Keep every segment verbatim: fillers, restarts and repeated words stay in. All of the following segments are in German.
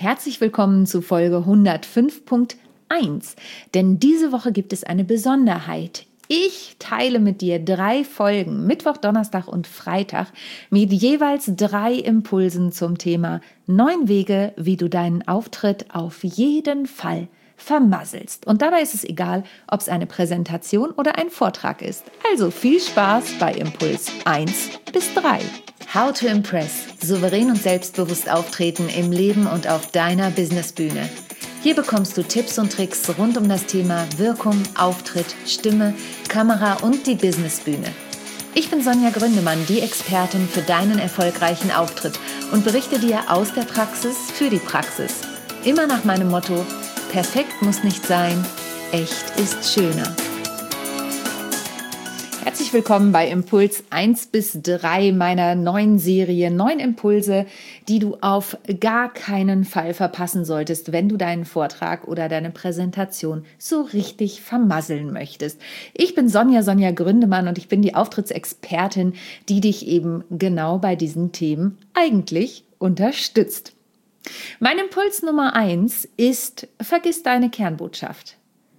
Herzlich willkommen zu Folge hundertfünf Punkt eins, denn diese Woche gibt es eine Besonderheit. Ich teile mit dir drei Folgen, Mittwoch, Donnerstag und Freitag, mit jeweils drei Impulsen zum Thema neun Wege, wie du deinen Auftritt auf jeden Fall vermasselst. Und dabei ist es egal, ob es eine Präsentation oder ein Vortrag ist. Also viel Spaß bei Impuls eins bis drei. How to Impress. Souverän und selbstbewusst auftreten im Leben und auf deiner Businessbühne. Hier bekommst du Tipps und Tricks rund um das Thema Wirkung, Auftritt, Stimme, Kamera und die Businessbühne. Ich bin Sonja Gründemann, die Expertin für deinen erfolgreichen Auftritt und berichte dir aus der Praxis für die Praxis. Immer nach meinem Motto: Perfekt muss nicht sein, echt ist schöner. Herzlich willkommen bei Impuls eins bis drei meiner neuen Serie, neun Impulse, die du auf gar keinen Fall verpassen solltest, wenn du deinen Vortrag oder deine Präsentation so richtig vermasseln möchtest. Ich bin Sonja, Sonja Gründemann und ich bin die Auftrittsexpertin, die dich eben genau bei diesen Themen eigentlich unterstützt. Mein Impuls Nummer eins ist: Vergiss deine Kernbotschaft.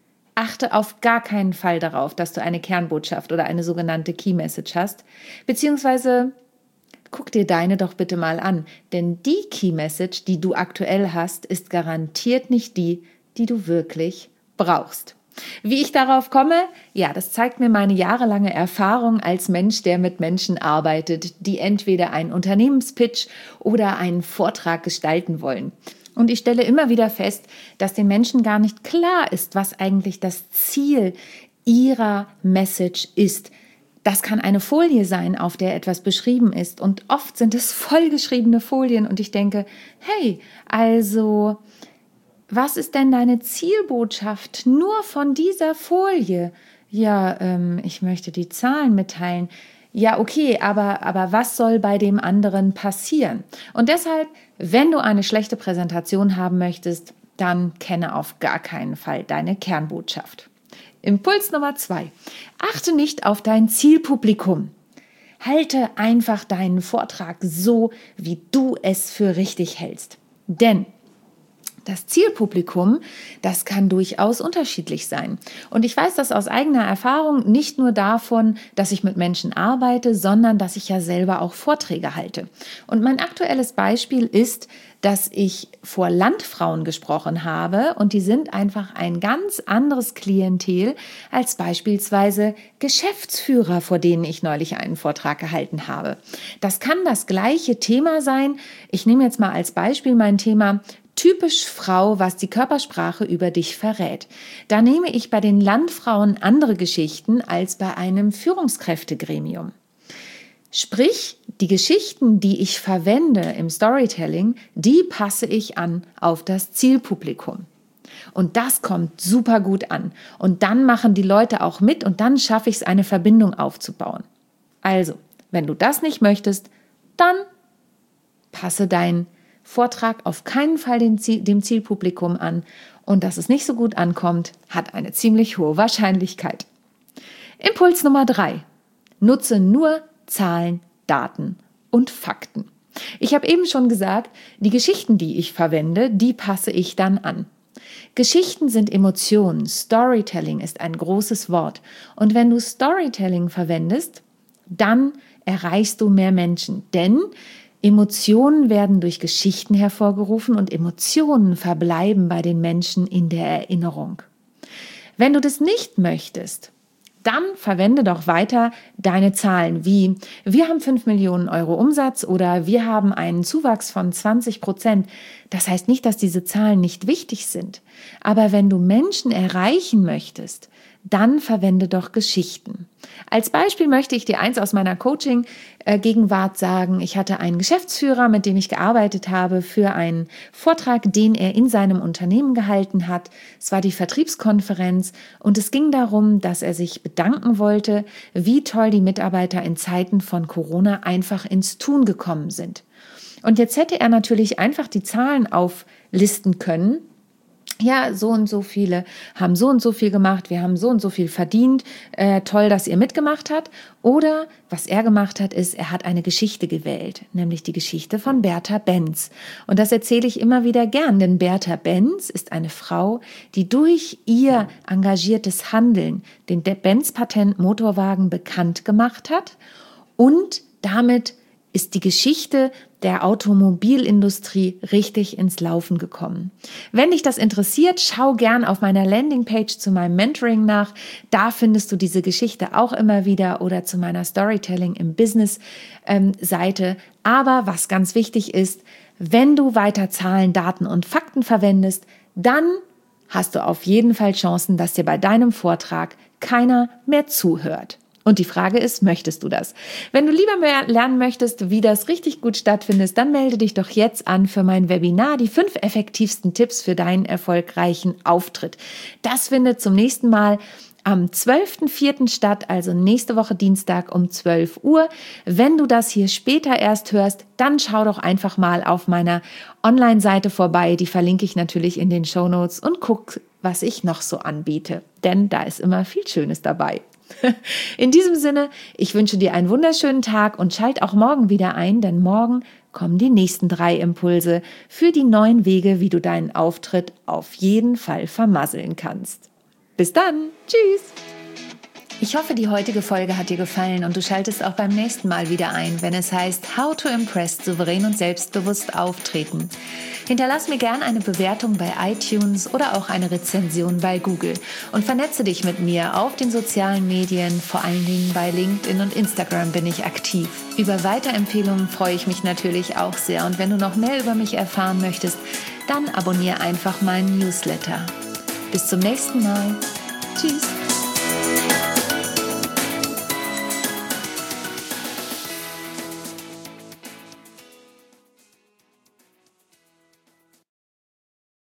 Achte auf gar keinen Fall darauf, dass du eine Kernbotschaft oder eine sogenannte Key Message hast, beziehungsweise guck dir deine doch bitte mal an, denn die Key Message, die du aktuell hast, ist garantiert nicht die, die du wirklich brauchst. Wie ich darauf komme? Ja, das zeigt mir meine jahrelange Erfahrung als Mensch, der mit Menschen arbeitet, die entweder einen Unternehmenspitch oder einen Vortrag gestalten wollen. Und ich stelle immer wieder fest, dass den Menschen gar nicht klar ist, was eigentlich das Ziel ihrer Message ist. Das kann eine Folie sein, auf der etwas beschrieben ist. Und oft sind es vollgeschriebene Folien. Und ich denke, hey, also, was ist denn deine Zielbotschaft nur von dieser Folie? Ja, ähm, ich möchte die Zahlen mitteilen. Ja, okay, aber, aber was soll bei dem anderen passieren? Und deshalb, wenn du eine schlechte Präsentation haben möchtest, dann kenne auf gar keinen Fall deine Kernbotschaft. Impuls Nummer zwei. Achte nicht auf dein Zielpublikum. Halte einfach deinen Vortrag so, wie du es für richtig hältst. Denn das Zielpublikum, das kann durchaus unterschiedlich sein. Und ich weiß das aus eigener Erfahrung, nicht nur davon, dass ich mit Menschen arbeite, sondern dass ich ja selber auch Vorträge halte. Und mein aktuelles Beispiel ist, dass ich vor Landfrauen gesprochen habe und die sind einfach ein ganz anderes Klientel als beispielsweise Geschäftsführer, vor denen ich neulich einen Vortrag gehalten habe. Das kann das gleiche Thema sein. Ich nehme jetzt mal als Beispiel mein Thema Typisch Frau, was die Körpersprache über dich verrät. Da nehme ich bei den Landfrauen andere Geschichten als bei einem Führungskräftegremium. Sprich, die Geschichten, die ich verwende im Storytelling, die passe ich an auf das Zielpublikum. Und das kommt super gut an. Und dann machen die Leute auch mit und dann schaffe ich es, eine Verbindung aufzubauen. Also, wenn du das nicht möchtest, dann passe dein Vortrag auf keinen Fall dem, Ziel, dem Zielpublikum an und dass es nicht so gut ankommt, hat eine ziemlich hohe Wahrscheinlichkeit. Impuls Nummer drei. Nutze nur Zahlen, Daten und Fakten. Ich habe eben schon gesagt, die Geschichten, die ich verwende, die passe ich dann an. Geschichten sind Emotionen. Storytelling ist ein großes Wort. Und wenn du Storytelling verwendest, dann erreichst du mehr Menschen, denn Emotionen werden durch Geschichten hervorgerufen und Emotionen verbleiben bei den Menschen in der Erinnerung. Wenn du das nicht möchtest, dann verwende doch weiter deine Zahlen wie: Wir haben fünf Millionen Euro Umsatz oder wir haben einen Zuwachs von zwanzig Prozent. Das heißt nicht, dass diese Zahlen nicht wichtig sind. Aber wenn du Menschen erreichen möchtest, dann verwende doch Geschichten. Als Beispiel möchte ich dir eins aus meiner Coaching-Gegenwart sagen. Ich hatte einen Geschäftsführer, mit dem ich gearbeitet habe, für einen Vortrag, den er in seinem Unternehmen gehalten hat. Es war die Vertriebskonferenz und es ging darum, dass er sich bedanken wollte, wie toll die Mitarbeiter in Zeiten von Corona einfach ins Tun gekommen sind. Und jetzt hätte er natürlich einfach die Zahlen auflisten können. ja, so und so viele haben so und so viel gemacht, wir haben so und so viel verdient, äh, toll, dass ihr mitgemacht habt. Oder was er gemacht hat, ist, er hat eine Geschichte gewählt, nämlich die Geschichte von Bertha Benz. Und das erzähle ich immer wieder gern, denn Bertha Benz ist eine Frau, die durch ihr engagiertes Handeln den Benz-Patent-Motorwagen bekannt gemacht hat und damit ist die Geschichte der Automobilindustrie richtig ins Laufen gekommen. Wenn dich das interessiert, schau gern auf meiner Landingpage zu meinem Mentoring nach. Da findest du diese Geschichte auch immer wieder oder zu meiner Storytelling im Business ähm, Seite. Aber was ganz wichtig ist, wenn du weiter Zahlen, Daten und Fakten verwendest, dann hast du auf jeden Fall Chancen, dass dir bei deinem Vortrag keiner mehr zuhört. Und die Frage ist, möchtest du das? Wenn du lieber mehr lernen möchtest, wie das richtig gut stattfindet, dann melde dich doch jetzt an für mein Webinar, die fünf effektivsten Tipps für deinen erfolgreichen Auftritt. Das findet zum nächsten Mal am zwölften vierten statt, also nächste Woche Dienstag um zwölf Uhr. Wenn du das hier später erst hörst, dann schau doch einfach mal auf meiner Online-Seite vorbei. Die verlinke ich natürlich in den Shownotes und guck, was ich noch so anbiete. Denn da ist immer viel Schönes dabei. In diesem Sinne, ich wünsche dir einen wunderschönen Tag und schalt auch morgen wieder ein, denn morgen kommen die nächsten drei Impulse für die neuen Wege, wie du deinen Auftritt auf jeden Fall vermasseln kannst. Bis dann, tschüss! Ich hoffe, die heutige Folge hat dir gefallen und du schaltest auch beim nächsten Mal wieder ein, wenn es heißt How to Impress, souverän und selbstbewusst auftreten. Hinterlass mir gerne eine Bewertung bei iTunes oder auch eine Rezension bei Google und vernetze dich mit mir auf den sozialen Medien, vor allen Dingen bei LinkedIn und Instagram bin ich aktiv. Über Weiterempfehlungen freue ich mich natürlich auch sehr und wenn du noch mehr über mich erfahren möchtest, dann abonniere einfach meinen Newsletter. Bis zum nächsten Mal. Tschüss!